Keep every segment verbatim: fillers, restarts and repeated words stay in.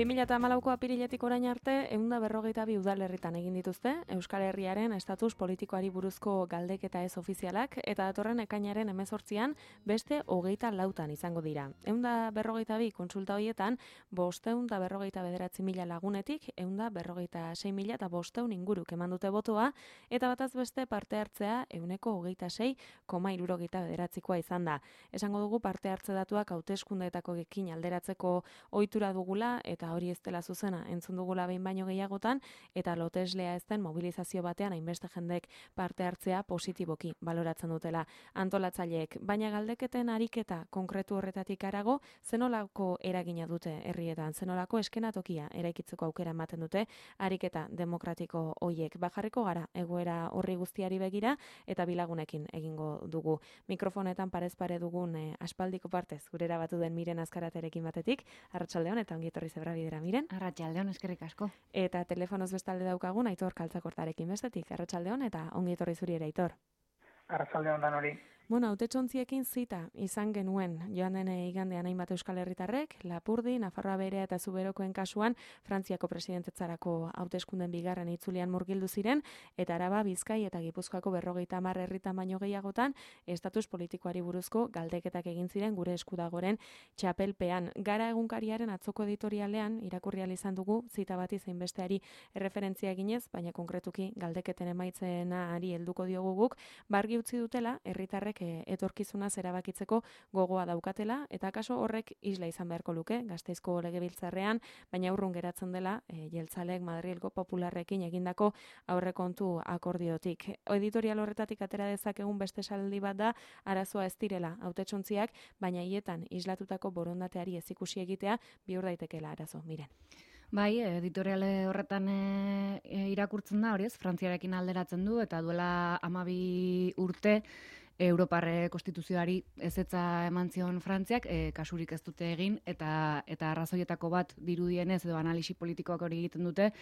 bi mila hamalauko apiriletik orain arte, ehun eta berrogeita bi udalerritan egin dituzte, Euskal Herriaren estatus politikoari buruzko galdeketa ez ofizialak, eta datorren ekainaren hemezortzian beste hogeita lautan izango dira. ehun eta berrogeita bi kontsulta horietan, bostehun eta berrogeita bederatzi mila lagunetik, ehun eta berrogeita sei mila eta bostehun inguruk eman dute botoa, eta bataz beste parte hartzea ehuneko hogeita sei koma hirurogeita bederatzikoa izan da. Esango dugu parte hartze datuak hauteskundeetako gekin alderatzeko ohitura dugula, eta hori ez dela zuzena entzun dugula behin baino gehiagotan, eta loteslea ez den mobilizazio batean hainbeste jendek parte hartzea positiboki baloratzen dutela antolatzaileek. Baina galdeketen ariketa konkretu horretatik harago, zenolako eragina dute herrietan, zenolako eskenatokia eraikitzeko aukera ematen dute ariketa demokratiko hoiek. Bajarriko gara egoera horri guztiari begira, eta bilagunekin egingo dugu. Mikrofonetan parez pare dugun eh, aspaldiko partez, gurera batu den Miren Azkaraterekin batetik, arratsaldeon eta ongi etorri zebra bidera, Miren. Arratsaldeon, eskerrik asko. Eta telefonoz bestalde daukagun Aitor Kaltzakortarekin bestetik, arratsaldeon eta ongi etorri zuri ere, Aitor. Arratsaldeon dan hori. Bueno, hautetsontzirekin zita izan genuen joan den igandean hainbat Euskal Herritarrek, Lapurdi, Nafarroa Beherea eta Zuberokoen kasuan Frantziako presidentetzarako hauteskunden bigarren itzulian murgildu ziren, eta Araba, Bizkai eta Gipuzkoako berrogeita hamar herritan baino gehiagotan estatus politikoari buruzko galdeketak egin ziren gure eskudagoren txapelpean. Gara egunkariaren atzoko editorialean irakurri ahal izan dugu zita bati zein besteari erreferentzia eginez, baina konkretuki galdeketen emaitzenari helduko diogu guk, bargi utzi dutela herritarrek etorkizunaz erabakitzeko gogoa daukatela, eta kaso horrek isla izan beharko luke, Gasteizko legebiltzarrean, baina urrun geratzen dela e, jeltzalek Madrilgo Popularrekin egindako aurrekontu akordiotik. Editorial horretatik atera dezakegun beste esaldi bat da, arazoa ez direla hautetsontziak, baina hietan islatutako borondateari ez ikusi egitea bihur daitekela arazo, Miren. Bai, editoriale horretan e, e, irakurtzen da, hori ez, Frantziarekin alderatzen du, eta duela hamabi urte Europarre konstituzioari ezetza eman zion Frantziak, e, kasurik ez dute egin, eta eta arrazoietako bat dirudienez edo analisi politikoak hori egiten dute,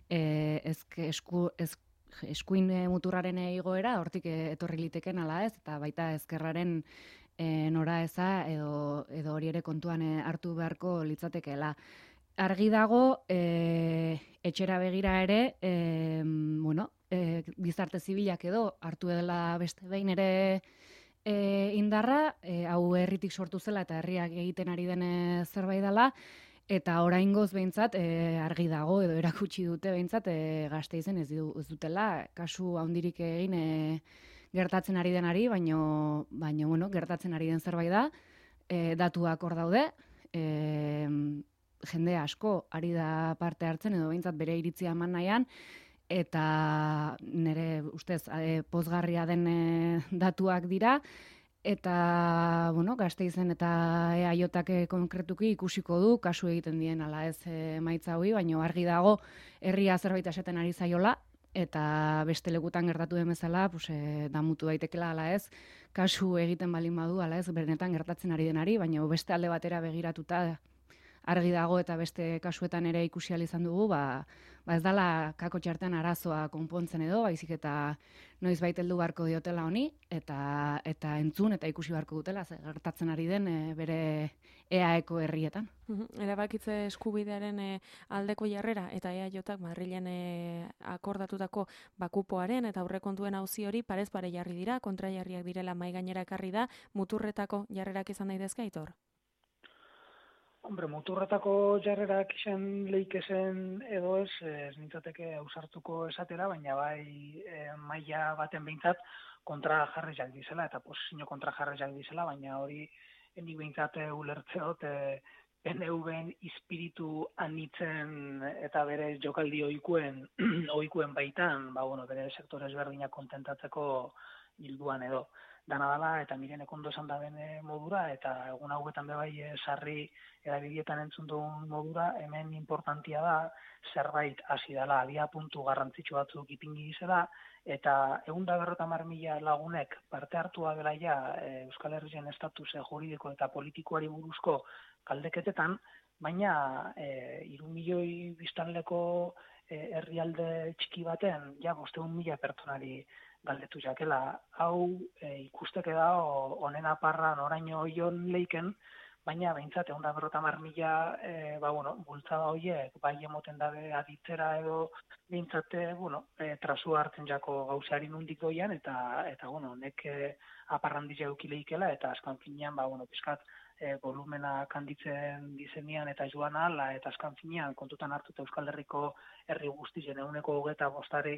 e, ezke esku, ez, eskuin muturraren igoera, hortik etorri liteken ala ez, eta baita ezkerraren e, nora eza edo, edo hori ere kontuan hartu beharko litzatekeela. Argi dago, e, etxera begira ere, e, bueno, e, gizarte zibilak edo hartu dela beste behin ere e, indarra, e, hau herritik sortu zela eta herriak egiten ari den zerbait dela, eta oraingoz behintzat e, argi dago edo erakutsi dute behintzat e, Gasteizen ez, du, ez dutela kasu handirik egin e, gertatzen ari denari, baino, baino bueno, gertatzen ari den zerbait da, e, datuak hor daude, e, jende asko ari da parte hartzen edo behintzat bere iritzia eman nahian, eta nire ustez e, pozgarria den e, datuak dira, eta bueno, Gasteizen eta E A Jotak konkretuki ikusiko du kasu egiten dien ala ez e, emaitza hori, baina argi dago herria zerbait esaten ari zaiola, eta beste lekutan gertatu den bezala, pues, e, damutu daitekela ala ez, kasu egiten balin badu ala ez, benetan gertatzen ari denari, baina beste alde batera begiratuta argi dago eta beste kasuetan ere ikusi ahal izan dugu, ba, ba ez dala kako txartean arazoa konpontzen edo, baizik eta noizbait heldu beharko diotela honi, eta eta entzun eta ikusi beharko dutela, ze gertatzen ari den e, bere E A Eko herrietan. Erabakitze eskubidearen e, aldeko jarrera, eta E A Jotak Madrilen e, akordatutako bakupoaren eta aurrekontuen auzi hori parez pare jarri dira, kontrajarriak direla mahai gainera ekarri da, muturretako jarrerak izan daitezke, Aitor? Hombre, muturretako jarrerak izan leikezen edo ez, ez nintzateke ausartuko esatera, baina bai e, maila baten behintzat kontra jarri jak dizela, eta posizio kontra jarri jak dizela, baina hori enik behintzat ulertzeot e, P N V-en ispiritu anitzen eta bere jokaldi ohikuen ohikuen baitan, ba, bueno, bere sektore ezberdinak kontentatzeko hilduan edo. Dana dela, eta Mirenek ondo esan da bene modura, eta egun hauetan bebai e, sarri edabidietan entzun duen modura, hemen importantia da, zerbait hasi dela, alia puntu garrantzitsu batzuk ipingi dizela, eta egun da berrota mar mila lagunek parte hartua dela ja e, Euskal Herrien estatus juridiko eta politikoari buruzko galdeketetan, baina e, hiru milioi biztanleko e, herrialde txiki baten, ja bosteun mila pertsonari galdetu jakela. Hau e, ikusteke da, honen aparran oraino oion leiken, baina behintzat egun da berrota mar mila, e, ba, bueno, bultzada horiek, bai emoten dabe aditzera edo behintzat, bueno, e, trasua hartzen jako gauzari nundik doian, eta, eta bueno, nek e, aparrandizia eukileikela, eta askan finean, ba, bueno, pizkat, e, volumena kanditzen dizenian eta joan ala, eta askan finean kontutan hartuta Euskal Herriko herri guztien eguneko hogeta bostari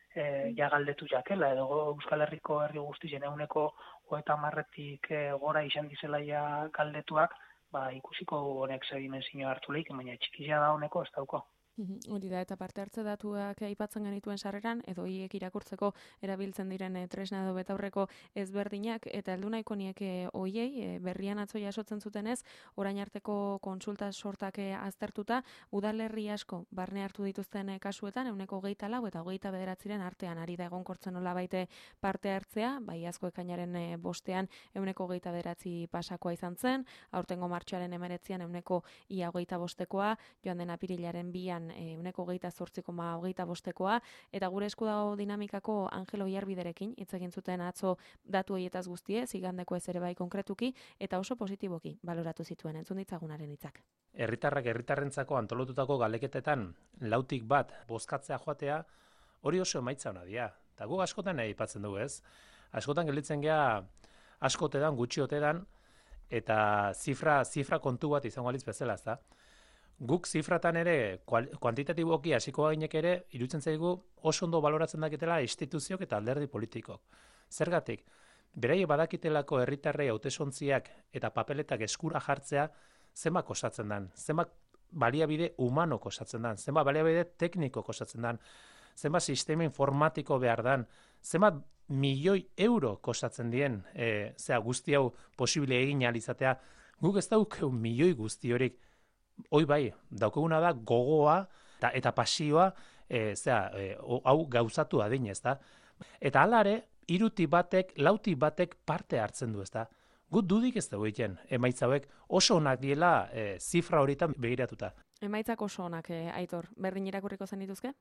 e, ja galdetu jakela, edo Euskal Herriko herri guztien eguneko hogeta marretik e, gora izan dizela ja galdetuak, ba, ikusiko honek sedimenzio hartu lehik, baina txikizia da honeko ez dauko. Hori da, eta parte hartze datuak aipatzen genituen sarreran, edo hiek irakurtzeko erabiltzen diren e, tresna edo betaurreko ezberdinak, eta heldu nahiko nieke hoiei, e, berrian atzo jasotzen zutenez, orain arteko kontsulta sortak e, aztertuta, udalerri asko barne hartu dituzten e, kasuetan, euneko hogeita lau eta hogeita bederatziren artean, ari da egonkortzen nola baite parte hartzea, bai asko ekainaren e, bostean euneko hogeita bederatzi pasakoa izan zen, aurtengo martxoaren emeretzian euneko ia hogeita bostekoa, joan den apirilaren bian euneko hogeita zortzi koma hogeita bostekoa, eta gure esku dago dinamikako Angelo Iarbiderekin hitz egin zuten atzo datu horietaz guztie, igandeko ez ere bai konkretuki, eta oso positiboki baloratu zituen entzun ditzagunaren hitzak. Herritarrak herritarrentzako antolotutako galeketetan lautik bat bozkatzea joatea, hori oso emaitza ona dira. Eta guk askotan aipatzen dugu, ez? Askotan gelditzen gea askotedan, gutxiotedan, eta zifra, zifra kontu bat izango alitz bezala, ez da? Guk zifratan ere, kuantitatiboki hasiko gainek ere, iruditzen zaigu oso ondo baloratzen dakitela instituziok eta alderdi politikok. Zergatik, beraiek badakitelako herritarrei hautesontziak eta papeletak eskura jartzea zenbat osatzen dan, zenbat baliabide humanok osatzen dan, zenbat baliabide teknikok osatzen dan, zenbat sistema informatiko behar dan, zenbat milioi euro kostatzen dien, e, zera guzti hau posible egin ahal izatea, guk ez daukeu milioi guzti horik. Hoi bai, daukaguna da gogoa eta, eta pasioa e, zera, e, hau gauzatu adin, ez da? Eta alare, iruti batek, lauti batek parte hartzen du, ez da? Gut dudik ez dugu egiten, emaitza hauek oso onak diela e, zifra horietan begiratuta. Emaitzak oso onak, e, Aitor, berdin irakurriko zen dituzke?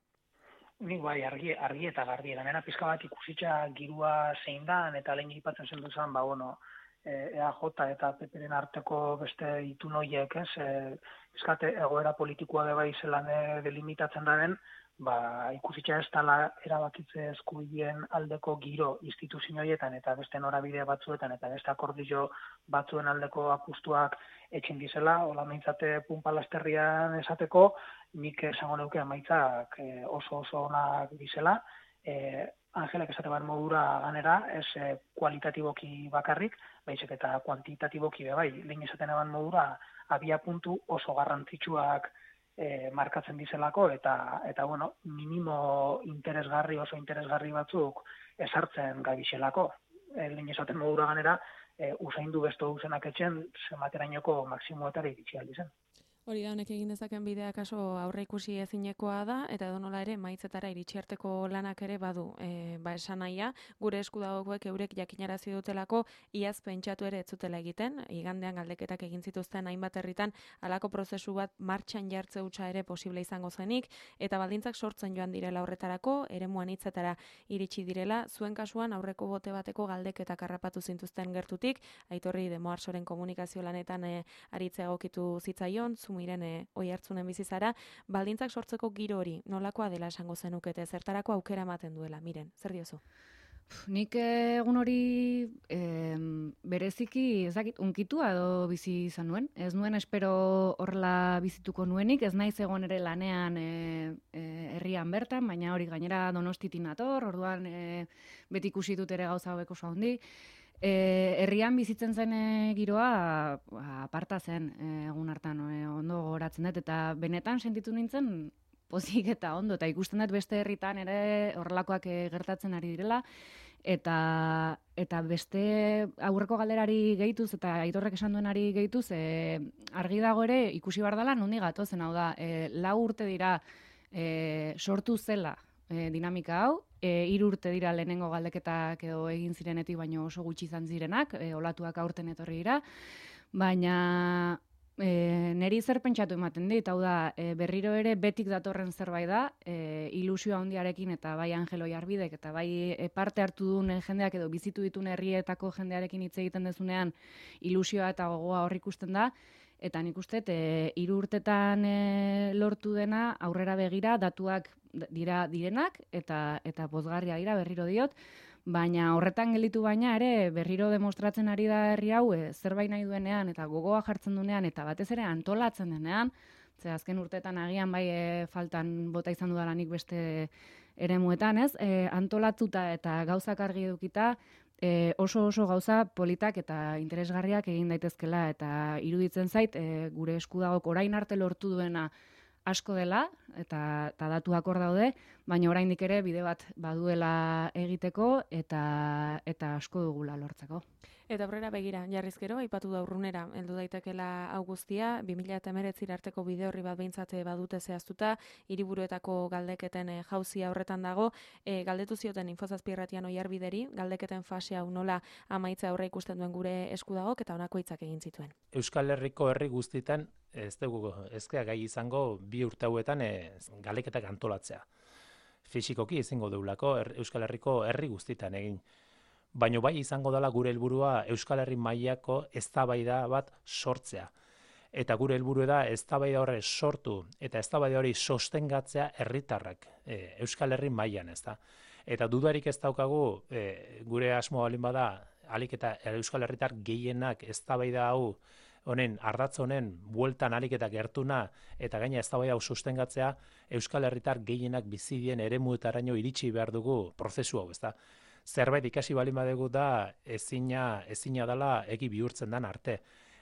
Nik bai, argi, argi eta garbi, ganera pizka bat ikusitza girua zein dan, eta lehen ipatzen zen duzan, ba, bueno, E A J eta P Pren arteko beste itun horiek, ez, e, eskate egoera politikoa de bai zelan delimitatzen daren, ba, ikusitza ez dela erabakitze eskubideen aldeko giro instituzio horietan eta beste norabide batzuetan eta beste akordio batzuen aldeko apustuak etxin dizela, hola meintzate punpalasterrian esateko, nik esango neuke amaitzak e, oso oso onak dizela, e, Angelek esate bat modura ganera, ez e, kualitatiboki bakarrik, baizik eta kuantitatiboki be bai, lehen esaten eban modura, abia puntu oso garrantzitsuak e, markatzen dizelako, eta, eta bueno, minimo interesgarri, oso interesgarri batzuk esartzen gabizelako. E, lehen esaten modura ganera, e, usaindu besto duzenak etxen, zematerainoko maksimoetara iritsi aldi zen. Hori da, honek egin dezaken bidea kaso aurre ikusi ezinekoa da, eta edonola ere maitzetara iritsi arteko lanak ere badu. E, ba esan nahia, gure esku dagoek eurek jakinarazi dutelako, iaz pentsatu ere ez zutela egiten, igandean galdeketak egin zituzten hainbat herritan, halako prozesu bat martxan jartze hutsa ere posible izango zenik, eta baldintzak sortzen joan direla horretarako, eremuan hitzetara iritsi direla, zuen kasuan aurreko bote bateko galdeketak harrapatu zintuzten gertutik, Aitorri Demoarsoren komunikazio lanetan e, aritzea egokitu zitzaion, Miren e, oi hartzunen bizizara, baldintzak sortzeko giro hori, nolakoa dela esango zenukete, zertarako aukera ematen duela, Miren, zer diozu? Nik egun hori e, bereziki, ez dakit, unkitua edo bizi izan nuen. Ez nuen espero horrela bizituko nuenik, ez naiz egon ere lanean e, e, herrian bertan, baina hori gainera Donostitin nator, orduan e, beti ikusi dut ere gauza hauek oso handi. E, herrian bizitzen zen e, giroa ba, aparta zen e, egun hartan e, ondo goratzen dut, eta benetan sentitu nintzen pozik eta ondo, eta ikusten dut beste herritan ere horrelakoak e, gertatzen ari direla, eta, eta beste aurreko galderari gehituz, eta Aitorrek esan duenari gehituz, e, argi dago ere ikusi behar dela nundi gatozen, hau da, e, lau urte dira e, sortu zela e, dinamika hau, E, hiru urte dira lehenengo galdeketak edo egin zirenetik, baino oso gutxi izan zirenak, e, olatuak aurten etorri dira, baina E, neri zer pentsatu ematen dit, hau da, e, berriro ere betik datorren zerbait da, e, ilusio handiarekin eta bai Angelo Jarbidek eta bai e, parte hartu duen jendeak edo bizitu ditun herrietako jendearekin hitz egiten dezunean ilusioa eta gogoa hor ikusten da, eta nik uste, e, hiru urtetan e, lortu dena aurrera begira datuak dira direnak eta eta pozgarria dira berriro diot, baina horretan gelditu baina ere berriro demostratzen ari da herri hau e, zerbait nahi duenean eta gogoa jartzen duenean eta batez ere antolatzen denean, ze azken urteetan agian bai e, faltan bota izan dudalanik beste eremuetan, ez? E, antolatuta eta gauzak argi edukita e, oso oso gauza politak eta interesgarriak egin daitezkela eta iruditzen zait e, gure esku dago orain arte lortu duena asko dela, eta, eta datuak hor daude, baina oraindik ere bide bat baduela egiteko eta eta asko dugula lortzeko. Eta aurrera begira, jarriz gero, aipatu da urrunera, heldu daitekela hau guztia, bi mila hemeretzi arteko bide horri bat behintzat badute zehaztuta, hiriburuetako galdeketen e, jauzia horretan dago, e, galdetu zioten Infozazpi irratian Oiarbideri, galdeketen fase hau nola amaitza aurre ikusten duen gure esku dagok eta honako hitzak egin zituen. Euskal Herriko herri guztietan ez dugu ezkea gai izango bi urte hauetan e, galdeketak antolatzea. Fisikoki ezingo deulako er, Euskal Herriko herri guztietan egin. Baina bai izango dela gure helburua Euskal Herri mailako eztabaida bat sortzea. Eta gure helburua da eztabaida horre sortu eta eztabaida hori sostengatzea herritarrak e, Euskal Herri mailan, ezta. Eta dudarik ez daukagu e, gure asmo balin bada alik eta Euskal Herritar gehienak eztabaida hau honen ardatz honen bueltan alik eta gertuna eta gaina eztabaida hau sostengatzea Euskal Herritar gehienak bizi dien eremuetaraino iritsi behar dugu prozesu hau, ezta. Zerbait ikasi balin badegu da ezina ezina dela egi bihurtzen dan arte.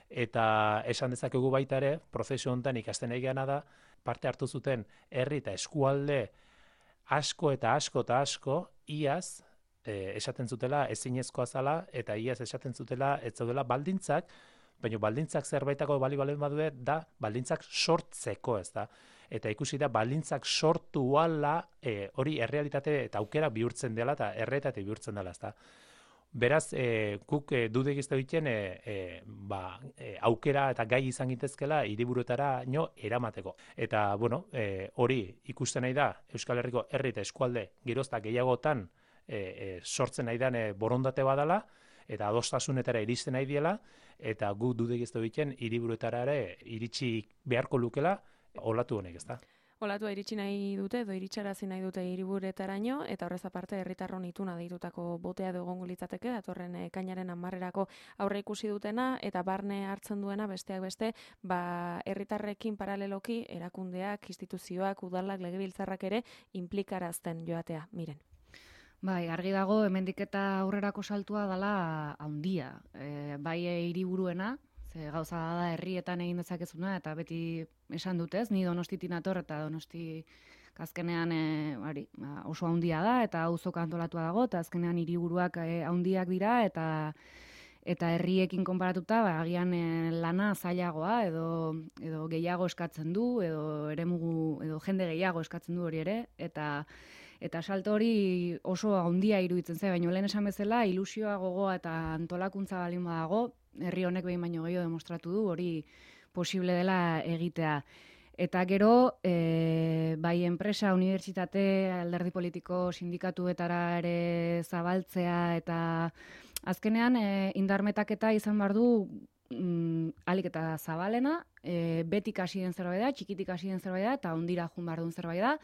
Eta esan dezakegu baita ere, prozesu honetan ikasten egana da, parte hartu zuten herri eta eskualde asko eta asko eta asko iaz e, esaten zutela ezinezkoa zala eta iaz esaten zutela ez zaudela baldintzak, baina baldintzak zerbaitako bali balen badue da baldintzak sortzeko, ez da. Eta ikusi da baldintzak sortu ala e, hori errealitate eta aukera bihurtzen dela eta errealitate bihurtzen dela, ez da. Beraz, e, guk e, dude egizte egiten e, e, ba, e, aukera eta gai izan gitezkela hiriburuetara nio eramateko. Eta, bueno, e, hori ikusten nahi da Euskal Herriko herri eta eskualde gerozta gehiagotan e, e, sortzen nahi den e, borondate badala, eta adostasunetara iristen nahi diela, eta guk dude egizte egiten hiriburuetara ere iritsi beharko lukela, olatu honek, ezta? Olatua iritsi nahi dute, edo iritsarazi nahi dute hiriburuetaraino, eta horrez aparte herritarron ituna deitutako botea egongo litzateke, datorren ekainaren hamarrerako aurre ikusi dutena, eta barne hartzen duena besteak beste, ba herritarrekin paraleloki erakundeak, instituzioak, udalak, legebiltzarrak ere inplikarazten joatea, miren. Bai, argi dago hemendik eta aurrerako saltua dela handia. E, bai hiriburuena, ze gauza da herrietan egin dezakezuna eta beti esan dutez, ni Donostitik nator eta Donosti azkenean e, bari, ba, oso handia da eta auzoka antolatua dago eta azkenean hiriburuak e, handiak dira eta eta herriekin konparatuta ba, agian e, lana zailagoa edo edo gehiago eskatzen du edo eremu edo jende gehiago eskatzen du hori ere eta Eta salto hori oso handia iruditzen zen, baina lehen esan bezala ilusioa, gogoa eta antolakuntza balin badago, herri honek behin baino gehiago demostratu du hori posible dela egitea. Eta gero, e, bai enpresa, unibertsitate, alderdi politiko, sindikatuetara ere zabaltzea eta azkenean e, indarmetaketa izan behar du mm, alik eta zabalena, e, betik hasi den zerbait da, txikitik hasi den zerbait da, eta ondira jun behar duen zerbait da,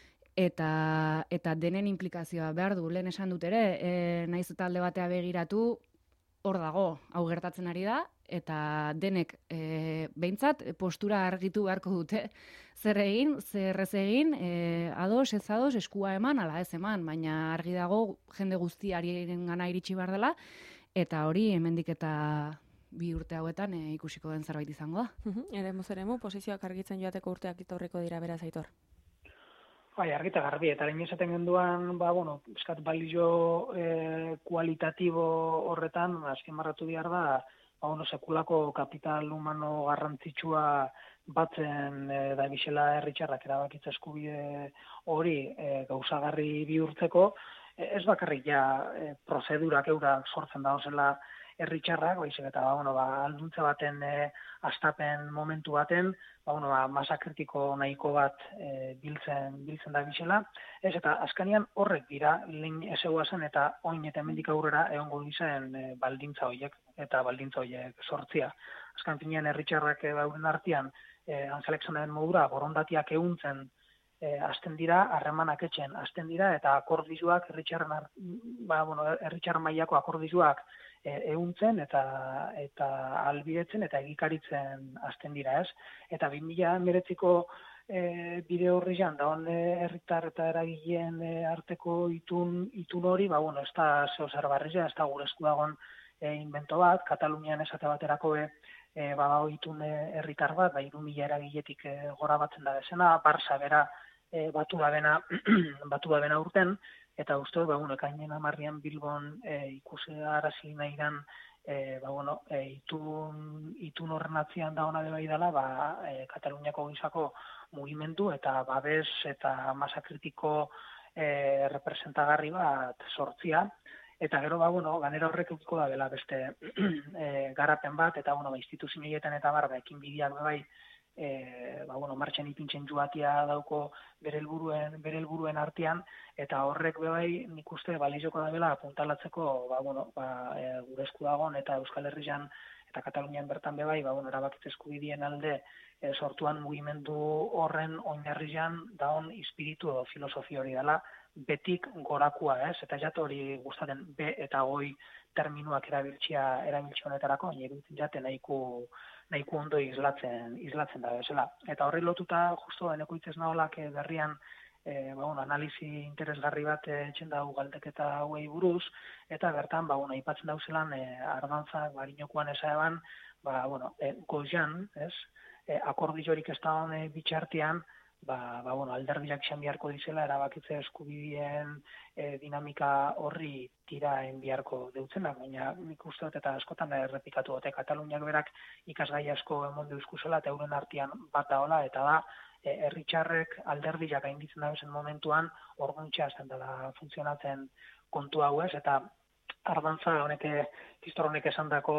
Eta, eta denen implikazioa behar du, lehen esan dut ere, e, naiz eta alde batea begiratu, hor dago, hau gertatzen ari da, eta denek e, behintzat postura argitu beharko dute, zer egin, zer ez egin, e, ados, ez ados, eskua eman, ala ez eman, baina argi dago jende guztiaren gana iritsi behar dela, eta hori hemendik eta bi urte hauetan e, ikusiko den zerbait izango da. Eremu zeremu, posizioak argitzen joateko urteak itorriko dira beraz Aitor. Bai, argita garbi, eta lehen esaten genduan, ba, bueno, eskat balio e, kualitatibo horretan, azken marratu behar da, ba, bueno, sekulako kapital humano garrantzitsua batzen e, da bisela herritxarrak erabakitza eskubide hori e, gauzagarri bihurtzeko, e, ez bakarrik ja e, prozedurak eurak sortzen da, ozela herritxarrak, baizik eta ba, bueno, ba, alduntza baten e, astapen momentu baten, ba, bueno, ba, masa kritiko nahiko bat e, biltzen, biltzen da bizela, ez eta azkanian horrek dira lehen ezegua zen eta oin eta hemendik aurrera egongo dizen e, baldintza horiek eta baldintza horiek sortzia. Azkan finean herritxarrak e, bauen artean, e, Angelek zanaren modura, borondatiak ehuntzen E, azten dira, harremanak etxen azten dira, eta akordizuak, herritxarren ba, bueno, herritxarren mailako akordizuak e, ehuntzen eta eta albidetzen eta egikaritzen azten dira, ez? Eta bi mila hemeretziko e, bide horri jan, da honde herritar eta eragileen e, arteko itun, itun hori, ba, bueno, ez da zeo zer barrizea, ez da gure esku dagoen e, invento bat, Katalunian esate baterako be, e, badago itun herritar bat, ba, hiru mila eragiletik e, gora batzen da bezena, Barça bera, E, batu da bena, batu da bena urten, eta uste, ba, bueno, ekainen amarrian Bilbon e, ikusi arazi nahi dan, e, ba, bueno, e, itun, itun horren atzian da hona bai dela, ba, e, Kataluniako gizako mugimendu eta babes eta masa kritiko e, representagarri bat sortzia, eta gero, ba, bueno, ganera horrek eukiko da bela beste e, garapen bat, eta, bueno, ba, instituzioetan eta barba, ekin bideak bai, E, ba, bueno, martxan ipintzen joatia dauko bere helburuen bere helburuen artean, eta horrek bebai nik uste balizoko da bela apuntalatzeko ba, bueno, ba, e, gure esku dagoen eta Euskal Herrian eta Katalunian bertan bebai ba, bueno, erabakitze eskubideen alde e, sortuan mugimendu horren oinarrian daon espiritu edo filosofia hori dela betik gorakua, ez? Eta jat hori gustatzen be eta goi terminuak erabiltzia erabiltze honetarako, iruditzen jate nahiko nahiko ondo islatzen islatzen da bezala. Eta horri lotuta justo eneko itzez naholak e, berrian e, ba, bueno, analizi interesgarri bat etxen dago galdeketa hauei buruz, eta bertan ba, bueno, aipatzen dauzelan e, ardantzak barinokoan esaeban, ba, bueno, e, goian, ez, e, akordiorik ez da hone bitxartean, ba, ba, bueno, alderdiak izan biharko dizela, erabakitze eskubideen e, dinamika horri tira enbiarko deutzenak, baina nik uste dut eta askotan errepikatu dute Kataluniak berak ikasgai asko emon deuzkuzela, eta euren artean bat daola, eta da, e, herritxarrek alderdiak gainditzen dabezen momentuan, orduntxa azten dela funtzionatzen kontu hau ez, eta ardantza honek, Kistor honek esan dako,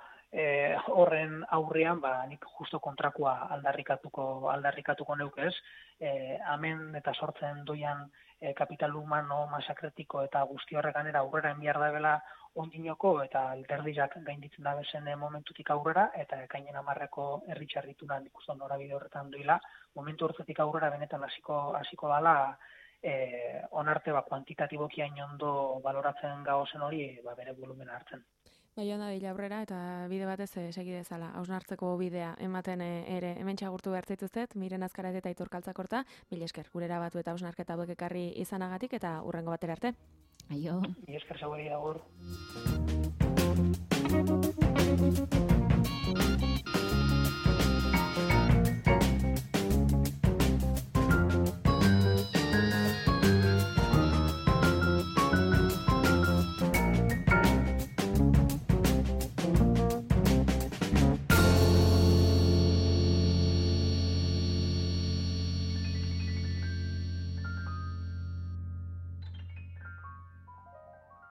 E, horren aurrean, ba, nik justo kontrakoa aldarrikatuko aldarrikatuko neuk ez, e, hemen eta sortzen doian e, kapital humano, masakretiko eta guzti horreganera aurrera enbiar da bela ondinoko eta alderdiak gainditzen da bezen momentutik aurrera, eta ekainen amarreko herritxarrituna nik uste norabide horretan doila, momentu horretik aurrera benetan hasiko hasiko dala e, onarte ba, kuantitatiboki hain ondo baloratzen gaozen hori ba, bere volumena hartzen. Bai, onda bila aurrera eta bide batez segi dezala. Hausnartzeko bidea ematen ere hemen txagurtu behar zaituztet, Miren Azkaret eta Aitor Kaltzakorta, mila esker, gurera batu eta hausnarketa hauek ekarri izanagatik eta hurrengo batera arte. Aio. Mila esker zaueri agur.